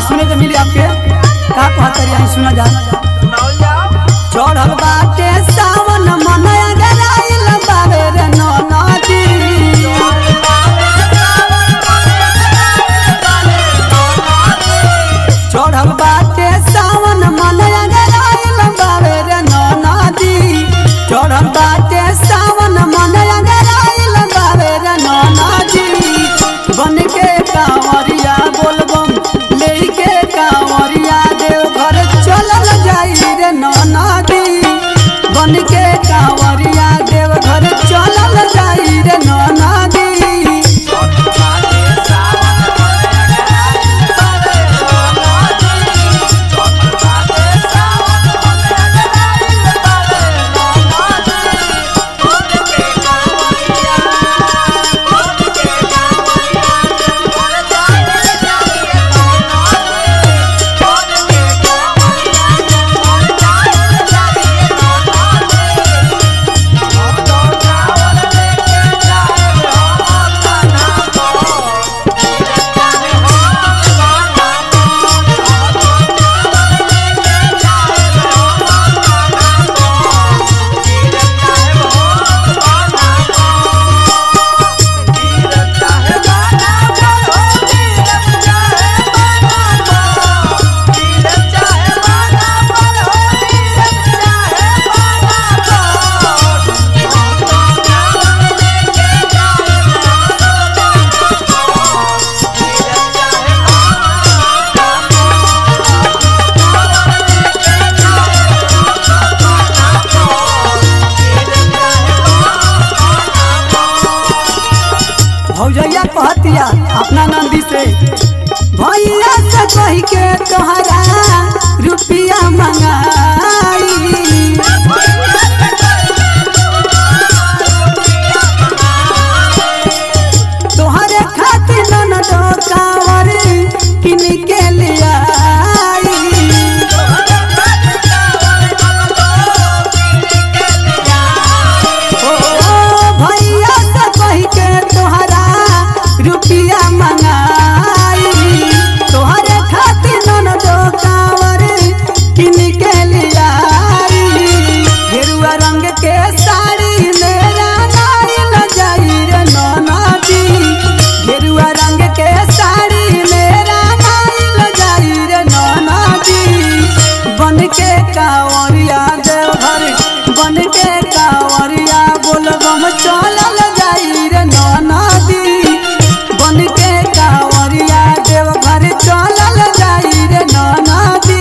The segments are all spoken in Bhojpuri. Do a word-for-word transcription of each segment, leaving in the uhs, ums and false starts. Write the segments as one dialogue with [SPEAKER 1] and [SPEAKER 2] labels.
[SPEAKER 1] सुने के मिली आपके का कहतरी आई सुना जा चढ़ल बाटे सावन मनया गराइल बाबे रे नदी चढ़ल बाटे सावन मनया गराइल बाबे रे नदी चढ़ल बाटे सावन मनया गराइल बाबे रे नदी बन के कांवरिया बोलबम लेके कांवरिया देव घर चलल जाई रे नदी बन के कांवरिया देव घर चलल जाई रे नदी भौजैया कहतिया अपना नंदी से भैया से कही के तोहरा रुपया मंगाई तोहरे खातिर ननदो कांवर किन के लिया रुपया मंगाई तोहरे खातिर ननदो कांवर किन के लियाई गेरुआ रंग के साड़ी मेरा नाइल जाई रे नदी गेरुआ रंग के साड़ी मेरा नाइल जाई रे नदी बन के कांवरिया देवघर बन के कांवरिया बोलबम चलल जाई रे नदी बन के कांवरिया देव घर चलल जाई रे नदी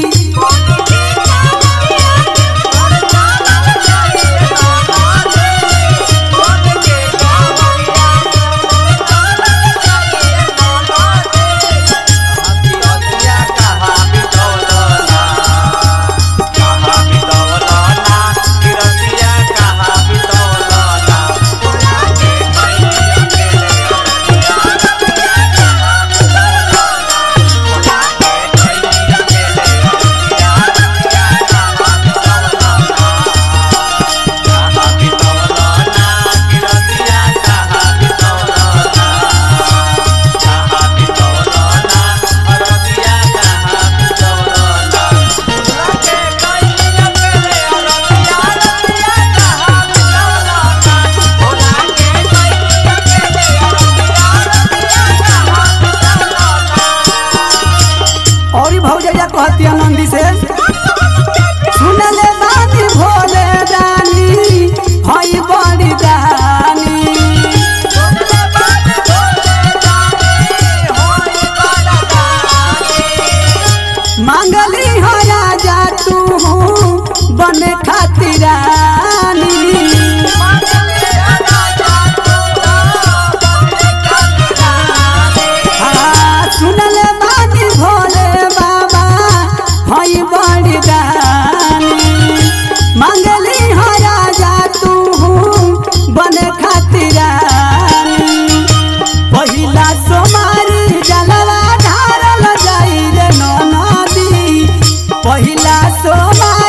[SPEAKER 1] और भौजैया कहतिया नंदी से सुनले बात भोले दानी हई बड़ी दानी मांगली हो राजा तू बने खातिर रानी सुनले बात भोले बाबा हई बड़ी दानी मंगली हो राजा तू बने खातिर रानी पहिला सोमारी जलवा ढारल जाई रे नदी पहिला सोमारी